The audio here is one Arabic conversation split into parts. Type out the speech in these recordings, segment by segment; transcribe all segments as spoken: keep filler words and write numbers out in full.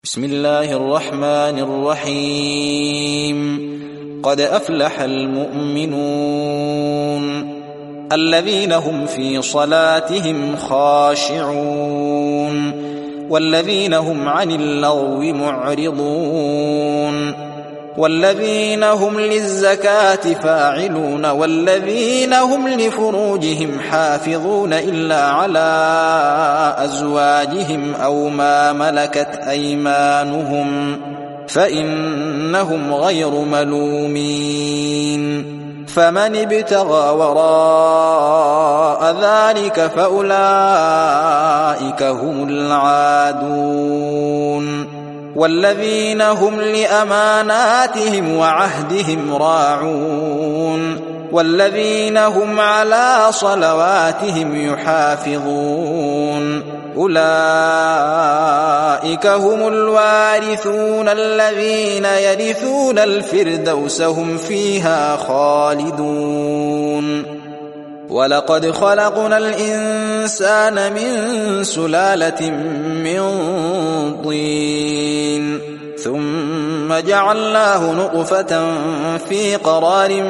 بسم الله الرحمن الرحيم قد أفلح المؤمنون الذين هم في صلاتهم خاشعون والذين هم عن اللغو معرضون والذين هم للزكاة فاعلون والذين هم لفروجهم حافظون إلا على أزواجهم أو ما ملكت أيمانهم فإنهم غير ملومين فمن ابتغى وراء ذلك فأولئك هم العادون والذين هم لأماناتهم وعهدهم راعون والذين هم على صلواتهم يحافظون أولئك هم الوارثون الذين يرثون الفردوس هم فيها خالدون ولقد خلقنا الإنسان من سلالة من طين ثم جعلناه نطفة في قرار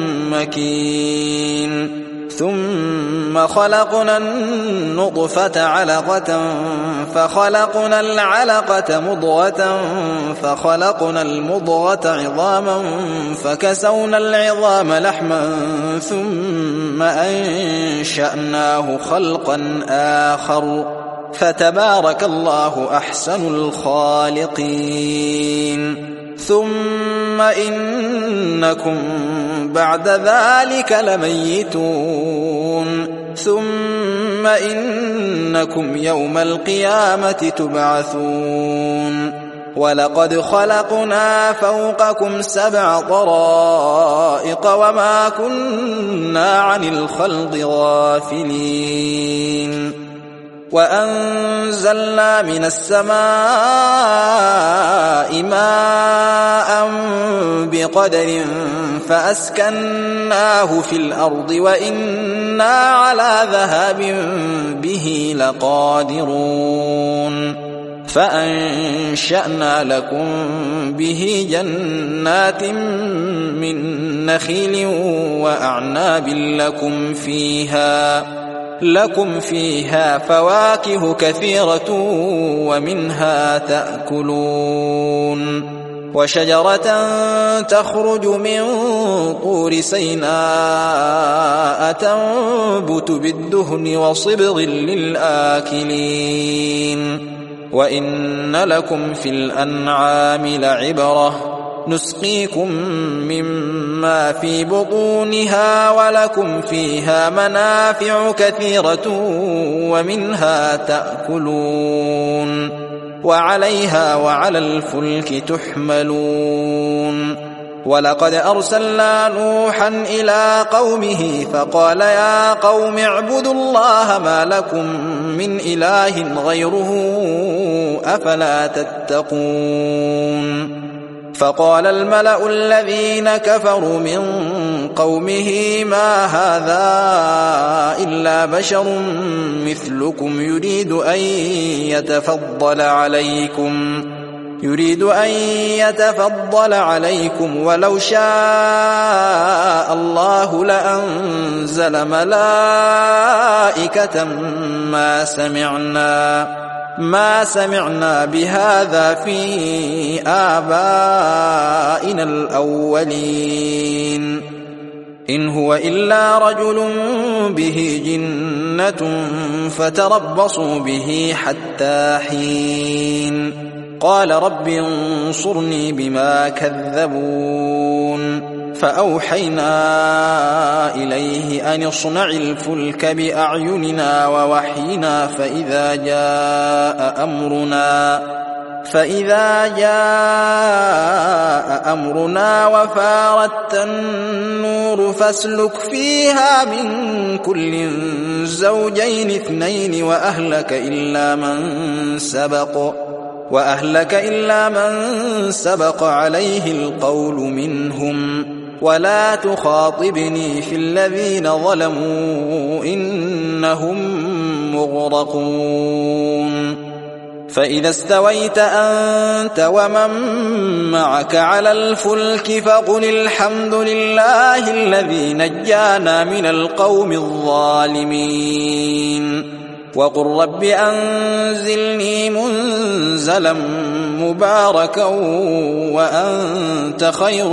مكين ثم خلقنا النطفة علقة فخلقنا العلقة مضغة فخلقنا المضغة عظاما فكسونا العظام لحما ثم أنشأناه خلقا آخر فتبارك الله أحسن الخالقين ثم إنكم بعد ذلك لميتون ثم إنكم يوم القيامة تبعثون ولقد خلقنا فوقكم سبع طرائق وما كنا عن الخلق غافلين وأنزلنا من السماء ماء بقدر فأسكناه في الأرض وإنا على ذهاب به لقادرون فأنشأنا لكم به جنات من نخيل وأعناب لكم فيها لكم فيها فواكه كثيرة ومنها تأكلون وشجرة تخرج من طور سيناء تنبت بالدهن وصبغ للآكلين وإن لكم في الأنعام لعبرة نسقيكم مما في بطونها ولكم فيها منافع كثيرة ومنها تأكلون وعليها وعلى الفلك تحملون ولقد أرسلنا نوحا إلى قومه فقال يا قوم اعبدوا الله ما لكم من إله غيره أفلا تتقون فقال الملأ الذين كفروا من قومه ما هذا إلا بشر مثلكم يريد أن يتفضل عليكم يريد أن يتفضل عليكم ولو شاء الله لأنزل ملائكة ما سمعنا ما سمعنا بهذا في آبائنا الأولين إن هو إلا رجل به جنة فتربصوا به حتى حين قال رب انصرني بما كذبون فأوحينا إليه أن اصنع الفلك بأعيننا ووحينا فإذا جاء أمرنا فإذا جاء أمرنا وفارت النور فاسلك فيها من كل زوجين اثنين وأهلك إلا من سبق وأهلك إلا من سبق عليه القول منهم ولا تخاطبني في الذين ظلموا إنهم مغرقون فإذا استويت أنت ومن معك على الفلك فقل الحمد لله الذي نجانا من القوم الظالمين وقل رب أنزلني منزلا مباركا وأنت خير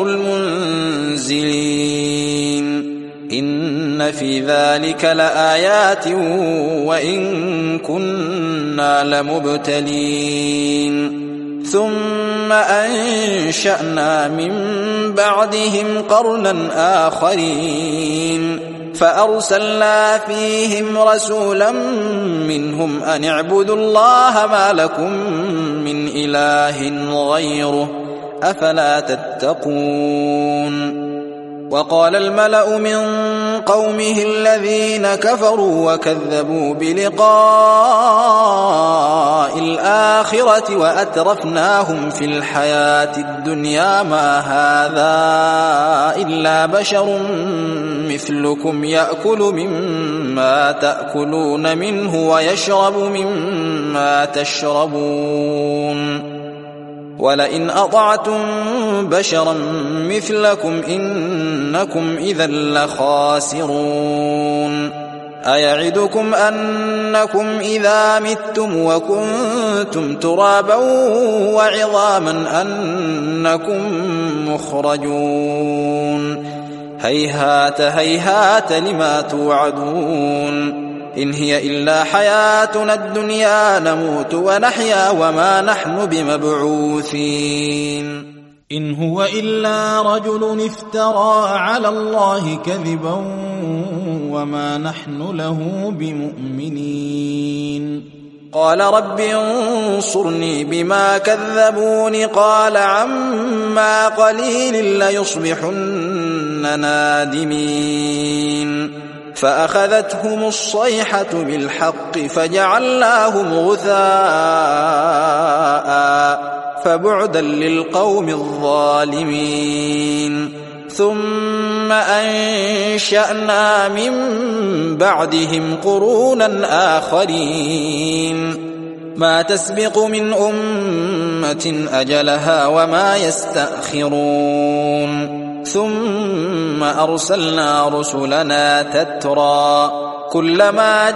المنزلين إن في ذلك لآيات وإن كنا لمبتلين ثم أنشأنا من بعدهم قرنا آخرين فأرسلنا فيهم رسولا منهم أن اعبدوا الله ما لكم من إله غيره أفلا تتقون وقال الملأ من قومه الذين كفروا وكذبوا بلقاء الآخرة وأترفناهم في الحياة الدنيا ما هذا إلا بشر مثلكم يأكل مما تأكلون منه ويشرب مما تشربون ولئن أطعتم بشرا مثلكم إنكم إذا لخاسرون أيعدكم أنكم إذا متم وكنتم ترابا وعظاما أنكم مخرجون هيهات هيهات لما توعدون إن هي إلا حياتنا الدنيا نموت ونحيا وما نحن بمبعوثين إن هو إلا رجل افترى على الله كذبا وما نحن له بمؤمنين قال رب انصرني بما كذبون قال عما قليل ليصبحن نادمين فأخذتهم الصيحة بالحق فجعلناهم غثاء فبعدا للقوم الظالمين ثم أنشأنا من بعدهم قرونا آخرين ما تسبق من أمة أجلها وما يستأخرون ثم أرسلنا رسلنا تترى كلما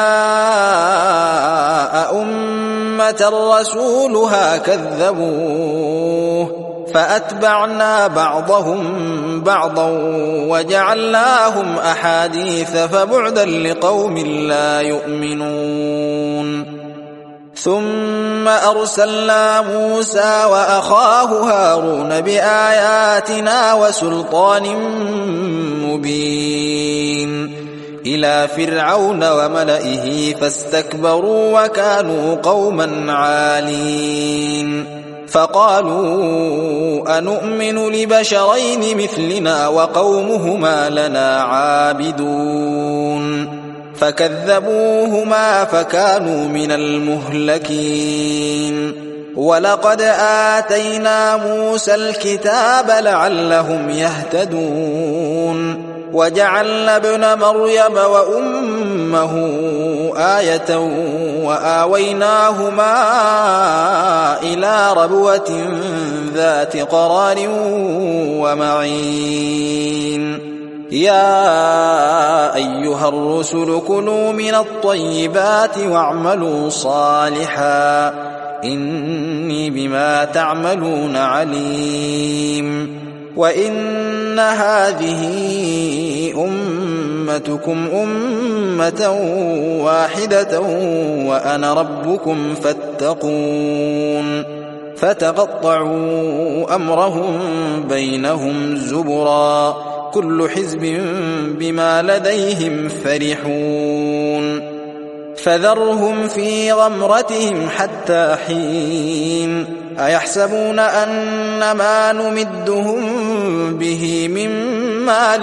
جاء أمة رسولها كذبوه فأتبعنا بعضهم بعضا وجعلناهم أحاديث فبعدا لقوم لا يؤمنون ثم أرسلنا موسى وأخاه هارون بآياتنا وسلطان مبين إلى فرعون وملئه فاستكبروا وكانوا قوما عالين فقالوا أنؤمن لبشرين مثلنا وقومهما لنا عابدون فكذبوهما فكانوا من المهلكين ولقد آتينا موسى الكتاب لعلهم يهتدون وجعلنا ابن مريم وأمه آية وآويناهما إلى ربوة ذات قرار ومعين يا أيها الرسل كلوا من الطيبات واعملوا صالحا إني بما تعملون عليم وإن هذه أمتكم أمة واحدة وأنا ربكم فاتقون فتقطعوا أمرهم بينهم زبرا كل حزب بما لديهم فرحون فذرهم في غمرتهم حتى حين أيحسبون أن ما نمدهم به من مال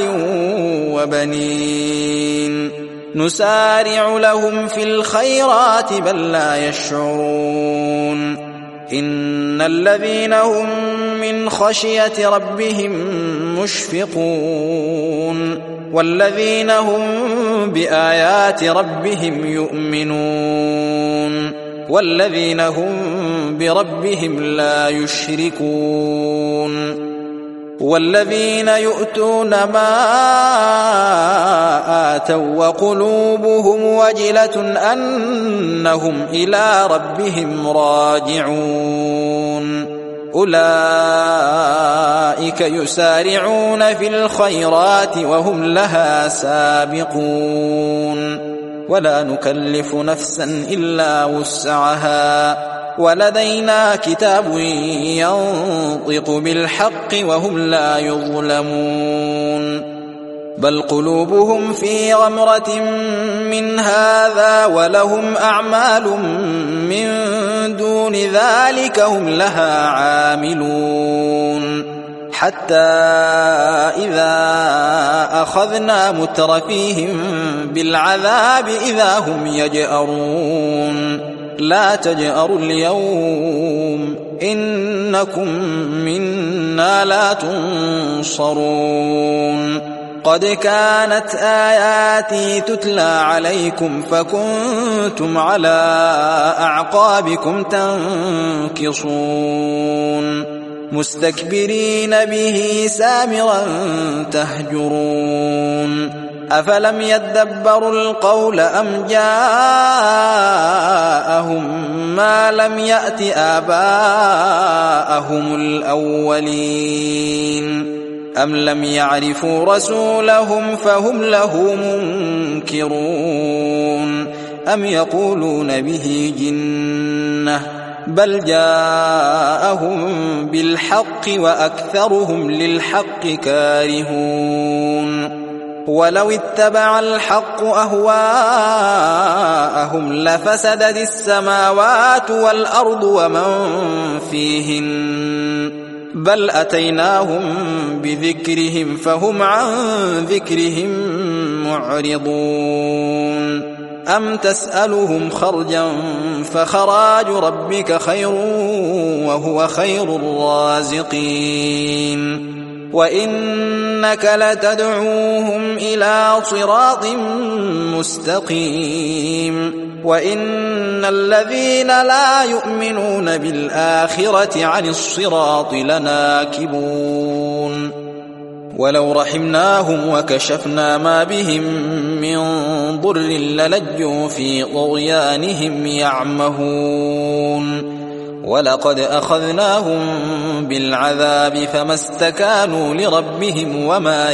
وبنين نسارع لهم في الخيرات بل لا يشعرون إن الذين هم من خشية ربهم مشفقون والذين هم بآيات ربهم يؤمنون والذين هم بربهم لا يشركون والذين يؤتون ما آتوا وقلوبهم وجلة أنهم إلى ربهم راجعون أولئك يسارعون في الخيرات وهم لها سابقون ولا نكلف نفسا إلا وسعها ولدينا كتاب ينطق بالحق وهم لا يظلمون بل قلوبهم في غمرة من هذا ولهم أعمال من دون ذلك هم لها عاملون حتى إذا أخذنا مترفيهم بالعذاب إذا هم يجأرون لا تجأروا اليوم إنكم منا لا تنصرون قد كانت آياتي تتلى عليكم فكنتم على أعقابكم تنكصون مستكبرين به سامرا تهجرون أفلم يدبروا القول أم جاءهم ما لم يأت آباءهم الأولين أم لم يعرفوا رسولهم فهم له منكرون أم يقولون به جنة بل جاءهم بالحق وأكثرهم للحق كارهون ولو اتبع الحق أهواءهم لفسدت السماوات والأرض ومن فيهن بل أتيناهم بذكرهم فهم عن ذكرهم معرضون أم تسألهم خرجا فخراج ربك خير وهو خير الرازقين وإنك لتدعوهم إلى صراط مستقيم وإن الذين لا يؤمنون بالآخرة عن الصراط لناكبون ولو رحمناهم وكشفنا ما بهم من ضر للجوا في طغيانهم يعمهون ولقد أخذناهم بالعذاب فما استكانوا لربهم وما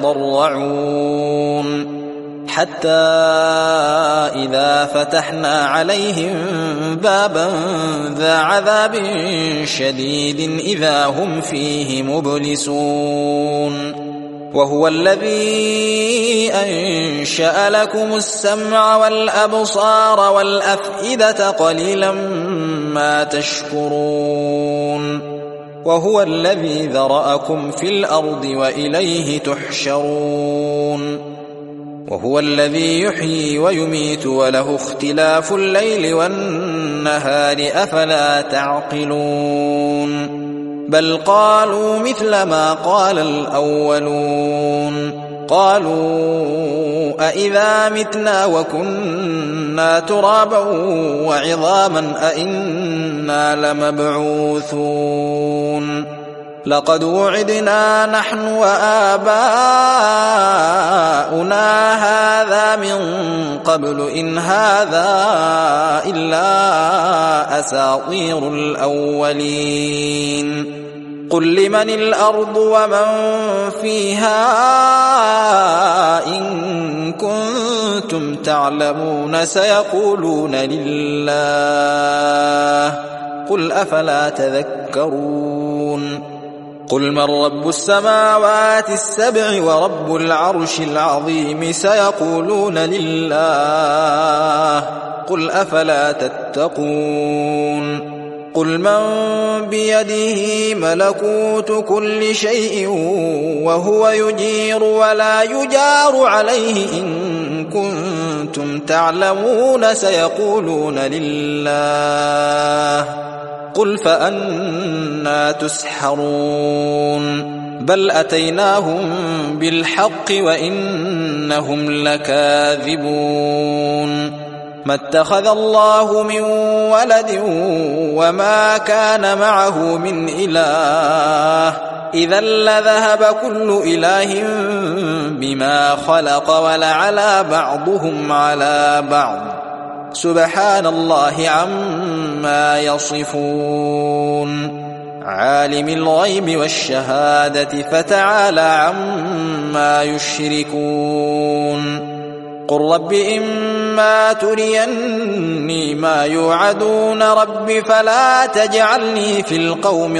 يتضرعون حتى إذا فتحنا عليهم بابا ذا عذاب شديد إذا هم فيه مبلسون وهو الذي أنشأ لكم السمع والأبصار والأفئدة قليلا ما تشكرون وهو الذي ذرأكم في الأرض وإليه تحشرون وهو الذي يحيي ويميت وله اختلاف الليل والنهار أفلا تعقلون بل قالوا مثل ما قال الأولون قالوا أئذا متنا وكنا ترابا وعظاما أئنا لمبعوثون لقد وعدنا نحن وآباؤنا هذا من قبل إن هذا إلا أساطير الأولين قل لمن الأرض ومن فيها إن كنتم تعلمون سيقولون لله قل أفلا تذكرون قل من رب السماوات السبع ورب العرش العظيم سيقولون لله قل أفلا تتقون قل من بيده ملكوت كل شيء وهو يجير ولا يجار عليه إن كنتم تعلمون سيقولون لله قل فأنى تسحرون بل أتيناهم بالحق وإنهم لكاذبون ما اتخذ الله من ولد وما كان معه من إله إذا لذهب كل إله بما خلق ولعلى بعضهم على بعض سبحان الله عما يصفون عالم الغيب والشهادة فتعالى عما يشركون قل رب إما تريني ما يوعدون رب فلا تجعلني في القوم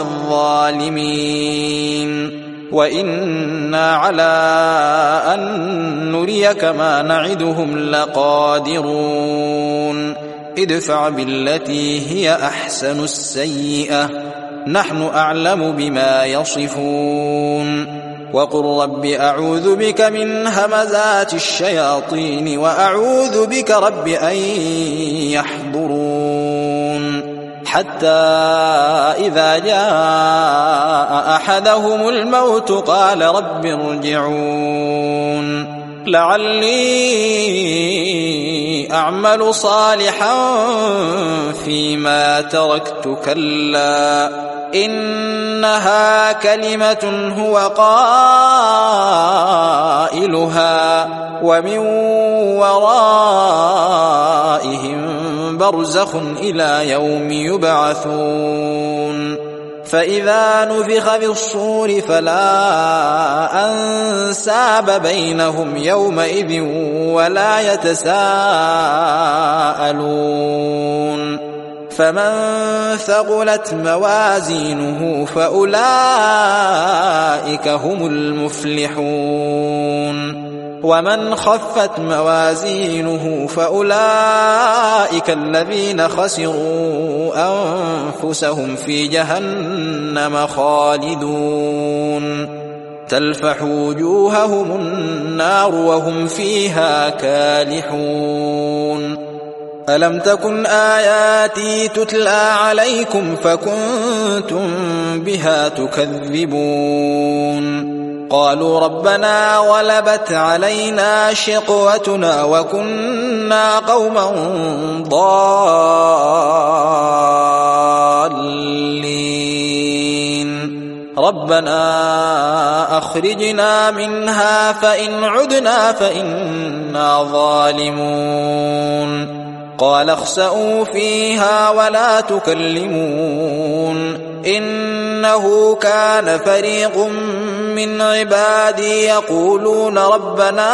الظالمين وإنا على أن نريك ما نعدهم لقادرون ادفع بالتي هي أحسن السيئة نحن أعلم بما يصفون وقل رب أعوذ بك من همزات الشياطين وأعوذ بك رب أن يحضرون حتى إذا جاء أحدهم الموت قال رب ارجعون لعلي أعمل صالحا فيما تركت كلا إنها كلمة هو قائلها ومن ورائهم برزخ إلى يوم يبعثون فإذا نفخ في الصور فلا أنساب بينهم يومئذ ولا يتساءلون فمن ثقلت موازينه فأولئك هم المفلحون ومن خفت موازينه فأولئك الذين خسروا أنفسهم في جهنم خالدون تلفح وجوههم النار وهم فيها كالحون ألم تكن آياتي تتلى عليكم فكنتم بها تكذبون قالوا ربنا غلبت علينا شقوتنا وكنا قوما ضالين ربنا أخرجنا منها فإن عدنا فإنا ظالمون قال اخسئوا فيها ولا تكلمون إنه كان فريق من عبادي يقولون ربنا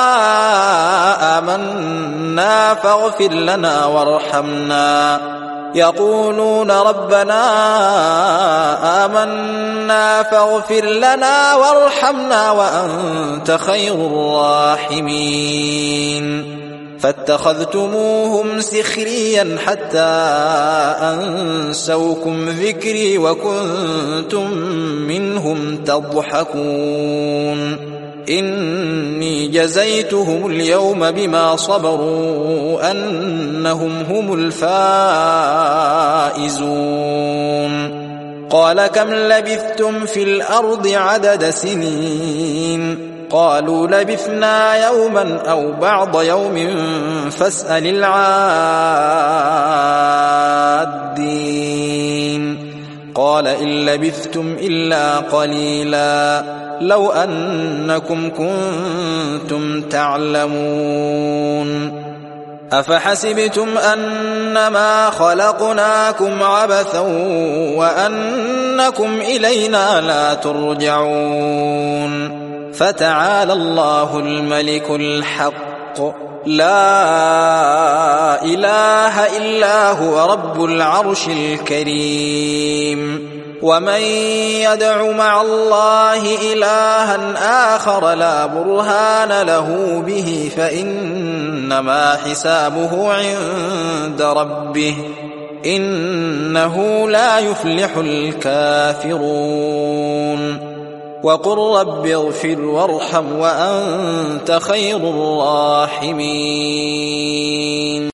آمنا فاغفر لنا وارحمنا يقولون ربنا آمنا فاغفر لنا وارحمنا وأنت خير الراحمين فاتخذتموهم سخريا حتى أنسوكم ذكري وكنتم منهم تضحكون إني جزيتهم اليوم بما صبروا أنهم هم الفائزون قال كم لبثتم في الأرض عدد سنين قالوا لبثنا يوما أو بعض يوم فاسأل العادين قال إن لبثتم إلا قليلا لو أنكم كنتم تعلمون أفحسبتم أنما خلقناكم عبثا وأنكم إلينا لا ترجعون فتعالى الله الملك الحق لا إله إلا هو رب العرش الكريم ومن يدع مع الله إلها آخر لا برهان له به فإنما حسابه عند ربه إنه لا يفلح الكافرون وقل رب اغفر وارحم وأنت خير الراحمين